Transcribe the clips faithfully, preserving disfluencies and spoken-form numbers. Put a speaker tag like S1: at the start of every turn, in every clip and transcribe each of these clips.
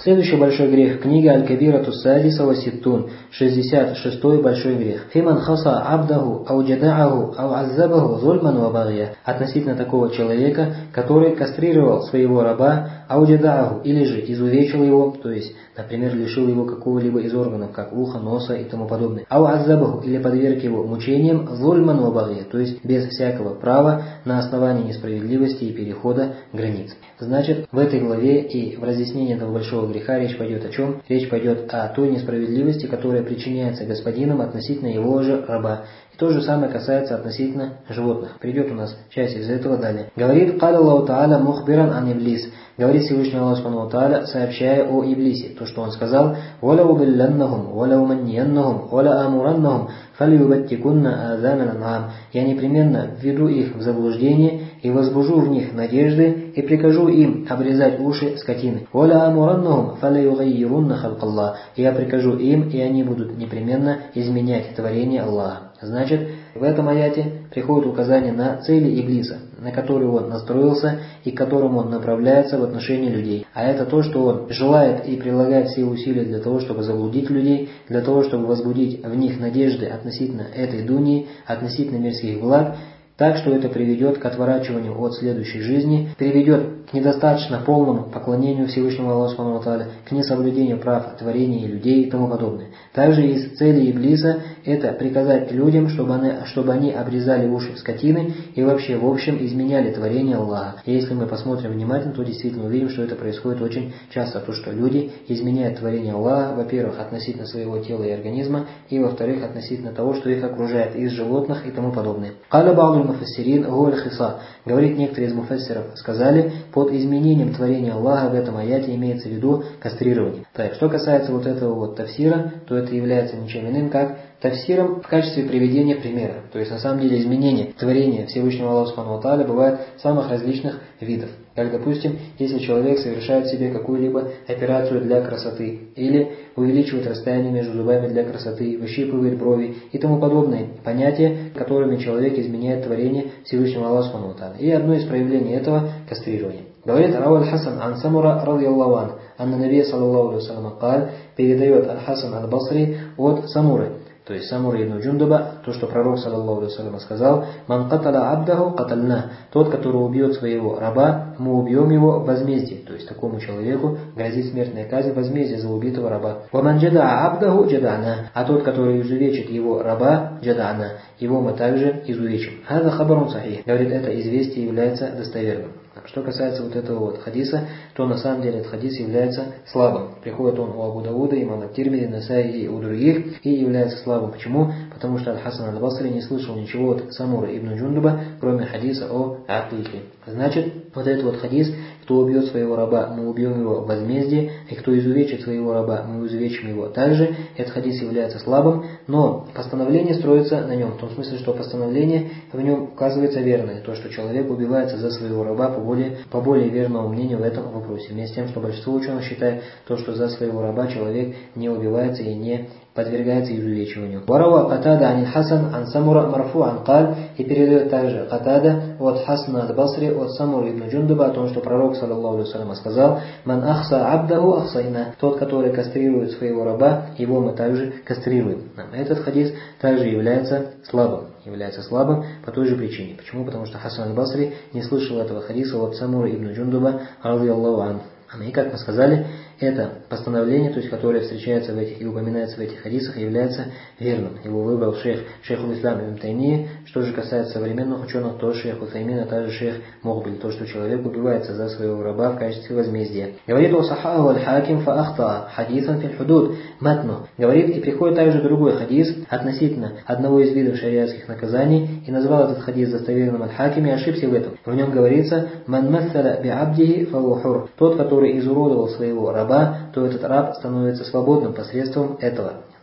S1: Следующий большой грех. Книга Аль-Кабирату Садиса ва Ситтун. шестьдесят шестой большой грех. Фиман хаса абдаху ау джадааху ау аззабаху зульман ва багья. Относительно такого человека, который кастрировал своего раба, ау джадааху, или же изувечил его, то есть, например, лишил его какого-либо из органов, как уха, носа и тому подобное. Ау аззабаху, или подверг его мучениям, зульман ва багья, то есть без всякого права, на основании несправедливости и перехода границ. Значит, в этой главе и в разъяснении этого большого греха речь пойдет о чем? Речь пойдет о той несправедливости, которая причиняется господином относительно его же раба. И то же самое касается относительно животных. Придет у нас часть из этого далее. Говорит «Каля Аллаху Та'аля мухбиран ан иблис». Говорит Всевышний Аллах Субхану ва Тааля, сообщая о Иблисе, то, что он сказал: «Валя убилляннахум, валя уманнияннахум, валя амураннахум, фалюбаттикунна азана ан'ам». Я непременно введу их в заблуждение и возбужу в них надежды и прикажу им обрезать уши скотины. «Валя амураннахум, фаля югайирунна халкаллах». Я прикажу им, и они будут непременно изменять творение Аллаха. Значит, в этом аяте приходит указание на цели Иблиса, на которые он настроился и к которому он направляется в отношении людей. А это то, что он желает и прилагает все усилия для того, чтобы заблудить людей, для того, чтобы возбудить в них надежды относительно этой дуньи, относительно мирских благ, так что это приведет к отворачиванию от следующей жизни, приведет к недостаточно полному поклонению Всевышнему Аллаху Субхану ва Тааля, к несоблюдению прав творения и людей и тому подобное. Также из целей Иблиса это приказать людям, чтобы они, чтобы они обрезали уши скотины и вообще в общем изменяли творение Аллаха. И если мы посмотрим внимательно, то действительно увидим, что это происходит очень часто, то что люди изменяют творение Аллаха, во-первых, относительно своего тела и организма, и во-вторых, относительно того, что их окружает из животных и тому подобное. Муфассирин гуаль хиса. Говорит, некоторые из муфассиров сказали, под изменением творения Аллаха в этом аяте имеется в виду кастрирование. Так, что касается вот этого вот тафсира, то это является ничем иным, как тафсиром в качестве приведения примера. То есть на самом деле изменение творения Всевышнего Аллаха Субхану ва Тааля бывает самых различных видов. Как, допустим, если человек совершает себе какую-либо операцию для красоты, или увеличивает расстояние между зубами для красоты, выщипывает брови и тому подобные понятия, которыми человек изменяет творение Всевышнего Аллаха Субхану ва Тааля. И одно из проявлений этого – кастрирование. Говорит Рауа аль-Хасан ан Самура радийаллаху ан, анна Набия саллаллаху алейхи ва саллям каль, передает аль-Хасан аль-Басри от Самуры. То есть Самура ибн Джундаба, то, что пророк саллаллаху алейхи ва саллям сказал: «Ман каталя абдаху катальна». Тот, который убьет своего раба, мы убьем его в возмездии. То есть такому человеку грозит смертная казнь, возмездие за убитого раба. «Ваман джада абдаху джадана». А тот, который изувечит его раба, джадана, его мы также изувечим. «Хаза хабарун сахих». Говорит, это известие является достоверным. Что касается вот этого вот хадиса, то на самом деле этот хадис является слабым. Приходит он у Абу Давуда, имама Тирмизи, Насаи и у других, и является слабым. Почему? Потому что Аль-Хасан аль-Басри не слышал ничего от Самура ибн Джундаба, кроме хадиса о акике. Значит, вот этот вот хадис: кто убьет своего раба, мы убьем его в возмездии, и кто изувечит своего раба, мы изувечим его также. Этот хадис является слабым, но постановление строится на нем, в том смысле, что постановление в нем указывается верное, то, что человек убивается за своего раба по более, по более верному мнению в этом вопросе. Вместе с тем, что большинство ученых считает то, что за своего раба человек не убивается и не подвергается изувечиванию. Варава Катада ан Хасан ан Самура марфу'ан каль, и передает также Катада от Хасана аль-Басри от Самура ибн Джундаба о том, что пророк саллаллаху алейхи ва саллям сказал: «Ман ахса абдаху ахсайна». Тот, который кастрирует своего раба, его мы также кастрируем. Этот хадис также является слабым. является слабым по той же причине. Почему? Потому что Хасан аль-Басри не слышал этого хадиса от Самура ибн Джундаба радийаллаху анху. И как мы сказали, это постановление, то есть которое встречается в этих и упоминается в этих хадисах, является верным. Его выбрал шейх шейхул ислам ибн Таймия. Что же касается современных ученых, то шейх Утаймин, а также шейх Мухбиль, то, что человек убивается за своего раба в качестве возмездия. Говорит о сахаху аль-хаким фа ахта хадисан фил худуд матну. Говорит, и приходит также другой хадис относительно одного из видов шариатских наказаний, и назвал этот хадис достоверным аль-хаким и ошибся в этом. В нем говорится: «Ман массаля би абдихи фа хур». Тот, который изуродовал своего раба, то этот раб становится свободным посредством этого.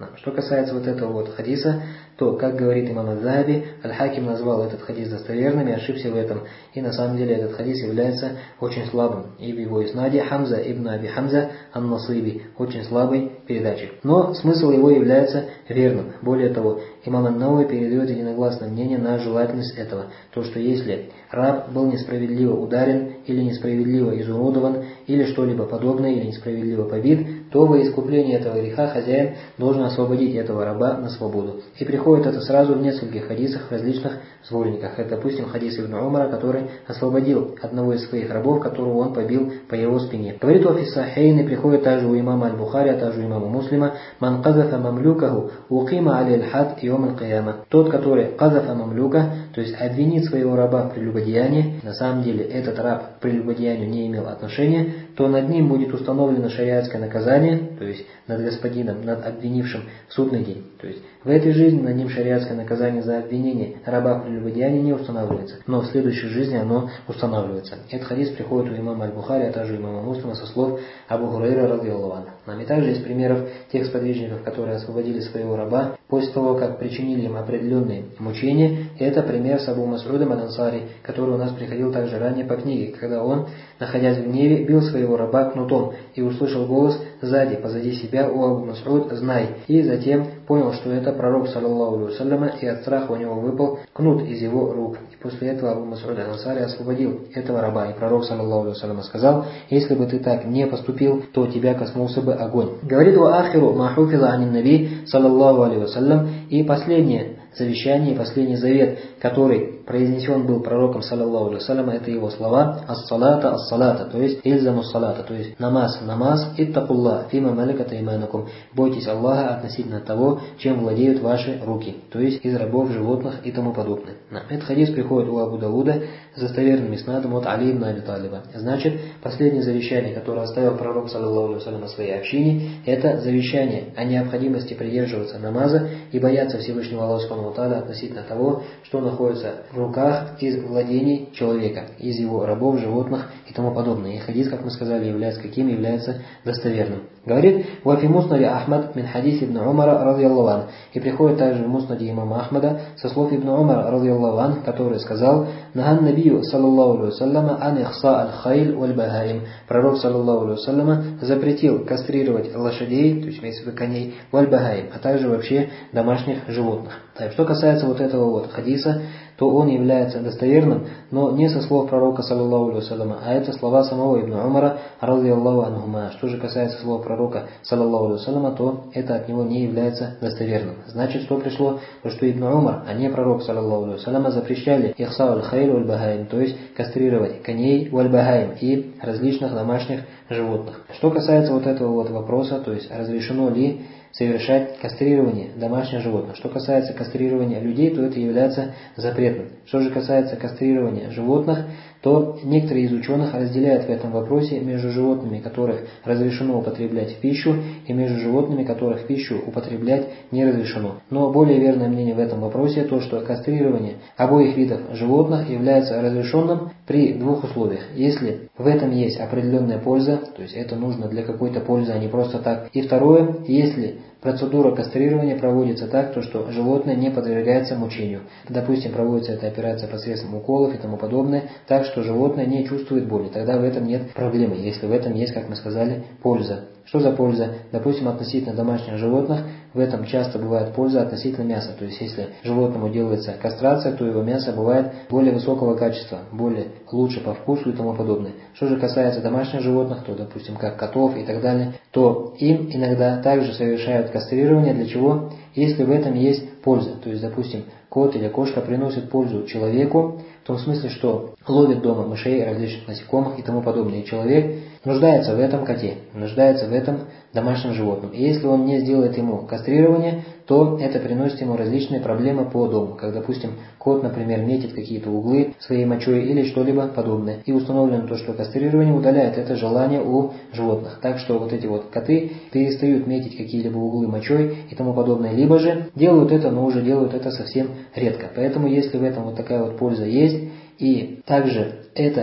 S1: Что касается вот этого вот хадиса, то, как говорит имам ад-Захаби, Аль-Хаким назвал этот хадис достоверным и ошибся в этом. И на самом деле этот хадис является очень слабым. И в его иснаде Хамза ибн Аби Хамза ан-Насиби, очень слабый передатчик. Но смысл его является верным. Более того, имам ан-Навави передает единогласное мнение на желательность этого. То, что если раб был несправедливо ударен или несправедливо изуродован, или что-либо подобное, или несправедливо побит, то во искупление этого греха хозяин должен освободить этого раба на свободу. И приходит это сразу в нескольких хадисах, в различных сборниках. Как, допустим, хадис Ибн Умара, который освободил одного из своих рабов, которого он побил по его спине. Говорит о фиссахейне, приходит также у имама Аль-Бухари, а также у имама Муслима, «Ман казафа мамлюкаху, уқима алей аль-хад йом аль-кияма». Тот, который казафа мамлюка, то есть обвинит своего раба в прелюбодеянии, на самом деле этот раб к прелюбодеянию не имел отношения, то над ним будет установлено шариатское наказание, то есть над господином, над обвинившим в судный день. То есть в этой жизни над ним шариатское наказание за обвинение раба в прелюбодеянии не устанавливается, но в следующей жизни оно устанавливается. Этот хадис приходит у имама Аль-Бухари, а также у имама Муслима со слов Абу Хурайра радийаллаху анху. Нам и также есть примеров тех сподвижников, которые освободили своего раба после того, как причинили им определенные мучения. И это пример с Абу Мас'удом аль-Ансари, который у нас приходил также ранее по книге, когда он, находясь в гневе, бил своего раба кнутом и услышал голос сзади, позади себя: «О Абу Мас'уд, знай!» И затем понял, что это пророк, саллаллаху алейхи вассаляма, и от страха у него выпал кнут из его рук. И после этого Абу Мас'уд аль-Ансари освободил этого раба. И пророк, саллаллаху алейхи вассаляма, сказал: «Если бы ты так не поступил, то тебя коснулся бы огонь». Говорит о ахиру махуфила анин наби, саллаллаху алейхи вассалям, и последнее завещание, последний завет, который произнесен был пророком, саллаллаху алейхи вассалям, это его слова: «Ас-салата, ас-салата», то есть «Ильзаму салата», то есть намаз, намаз, «Иттакулла, фима маликата иманукум», бойтесь Аллаха относительно того, чем владеют ваши руки, то есть из рабов, животных и тому подобное. Этот хадис приходит у Абу Дауда с достоверным иснадом от Али ибн Аби Талиба. Значит, последнее завещание, которое оставил пророк, саллаллаху алейхи вассалям, своей общине, это завещание о необходимости придерживаться намаза и бояться Всевышнего Аллаха субхану ва тааля относительно того, что находится в руках из владений человека, из его рабов, животных и тому подобное. И хадис, как мы сказали, является каким? Является достоверным. Говорит: «Вафи муснади Ахмад мин хадис ибн Умара радийаллаху анху». И приходит также в муснаде имама Ахмада со слов ибн Умара радийаллаху анху, который сказал: «Наган набию, саллаллаху алейхи вассаляма, ан ихса аль-хайль валь-багаим». Пророк, саллаллаху алейхи вассаляма, запретил кастрировать лошадей, то есть имеется в виду коней, валь-багаим, а также вообще домашних животных. Так, что касается вот этого вот хадиса, то он является достоверным, но не со слов пророка, саллаллаху алейхи вассаляма, а это слова самого ибн Умара радийаллаху анхума. Что же касается слов пророка, саллаллаху алейхи вассаляма, то это от него не является достоверным. Значит, что пришло? То, что ибн Умар, а не пророк, саллаллаху алейхи вассаляма, запрещали ихса аль-хайль валь-багаим, то есть кастрировать коней, валь-багаим, и различных домашних животных. Что касается вот этого вот вопроса, то есть разрешено ли совершать кастрирование домашних животных. Что касается кастрирования людей, то это является запретным. Что же касается кастрирования животных, то некоторые из ученых разделяют в этом вопросе между животными, которых разрешено употреблять в пищу, и между животными, которых в пищу употреблять не разрешено. Но более верное мнение в этом вопросе то, что кастрирование обоих видов животных является разрешенным при двух условиях. Если в этом есть определенная польза, то есть это нужно для какой-то пользы, а не просто так. И второе, если процедура кастрирования проводится так, то что животное не подвергается мучению. Допустим, проводится эта операция посредством уколов и тому подобное, так что животное не чувствует боли. Тогда в этом нет проблемы, если в этом есть, как мы сказали, польза. Что за польза? Допустим, относительно домашних животных, в этом часто бывает польза относительно мяса. То есть, если животному делается кастрация, то его мясо бывает более высокого качества, более лучше по вкусу и тому подобное. Что же касается домашних животных, то, допустим, как котов и так далее, то им иногда также совершают кастрирование. Для чего? Если в этом есть польза. То есть, допустим, кот или кошка приносит пользу человеку, в том смысле, что ловит дома мышей, различных насекомых и тому подобное. И человек нуждается в этом коте, нуждается в этом домашнем животном. И если он не сделает ему кастрирование, то это приносит ему различные проблемы по дому. Как, допустим, кот, например, метит какие-то углы своей мочой или что-либо подобное. И установлено то, что кастрирование удаляет это желание у животных. Так что вот эти вот коты перестают метить какие-либо углы мочой и тому подобное. Либо же делают это, но уже делают это совсем редко. Поэтому если в этом вот такая вот польза есть, и также это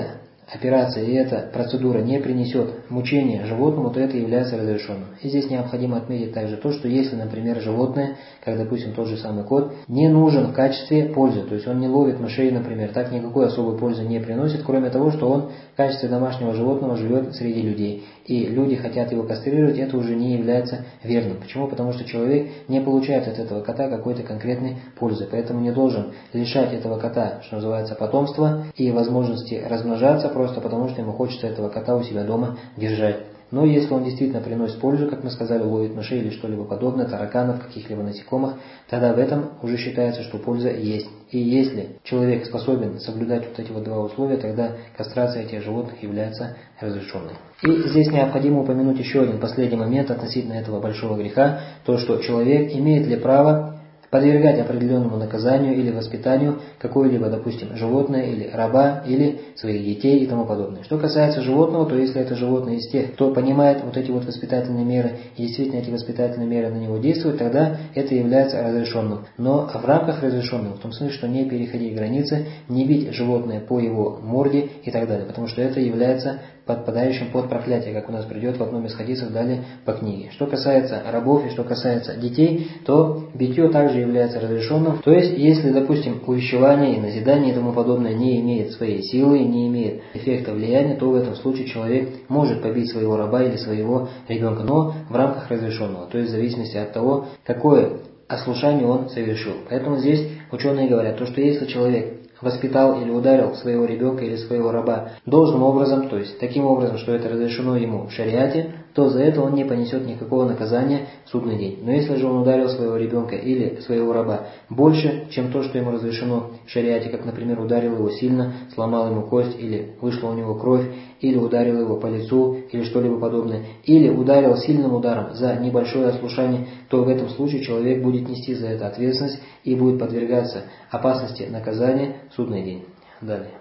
S1: операция и эта процедура не принесет мучения животному, то это является разрешенным. И здесь необходимо отметить также то, что если, например, животное, как, допустим, тот же самый кот, не нужен в качестве пользы, то есть он не ловит мышей, например, так никакой особой пользы не приносит, кроме того, что он в качестве домашнего животного живет среди людей. И люди хотят его кастрировать, это уже не является верным. Почему? Потому что человек не получает от этого кота какой-то конкретной пользы, поэтому не должен лишать этого кота, что называется, потомства и возможности размножаться, просто потому что ему хочется этого кота у себя дома держать. Но если он действительно приносит пользу, как мы сказали, ловит мышей или что-либо подобное, тараканов, каких-либо насекомых, тогда в этом уже считается, что польза есть. И если человек способен соблюдать вот эти вот два условия, тогда кастрация этих животных является разрешенной. И здесь необходимо упомянуть еще один последний момент относительно этого большого греха, то, что человек имеет ли право подвергать определенному наказанию или воспитанию какое-либо, допустим, животное или раба, или своих детей и тому подобное. Что касается животного, то если это животное из тех, кто понимает вот эти вот воспитательные меры, и действительно эти воспитательные меры на него действуют, тогда это является разрешенным. Но в рамках разрешенного, в том смысле, что не переходить границы, не бить животное по его морде и так далее, потому что это является подпадающим под проклятие, как у нас придет в одном из хадисов далее по книге. Что касается рабов и что касается детей, то битье также является разрешенным. То есть, если, допустим, увещевание и назидание и тому подобное не имеет своей силы, не имеет эффекта влияния, то в этом случае человек может побить своего раба или своего ребенка, но в рамках разрешенного, то есть в зависимости от того, какое ослушание он совершил. Поэтому здесь ученые говорят, то, что если человек воспитал или ударил своего ребенка или своего раба должным образом, то есть таким образом, что это разрешено ему в шариате, то за это он не понесет никакого наказания в судный день. Но если же он ударил своего ребенка или своего раба больше, чем то, что ему разрешено в шариате, как, например, ударил его сильно, сломал ему кость, или вышла у него кровь, или ударил его по лицу, или что-либо подобное, или ударил сильным ударом за небольшое ослушание, то в этом случае человек будет нести за это ответственность и будет подвергаться опасности наказания в судный день. Далее.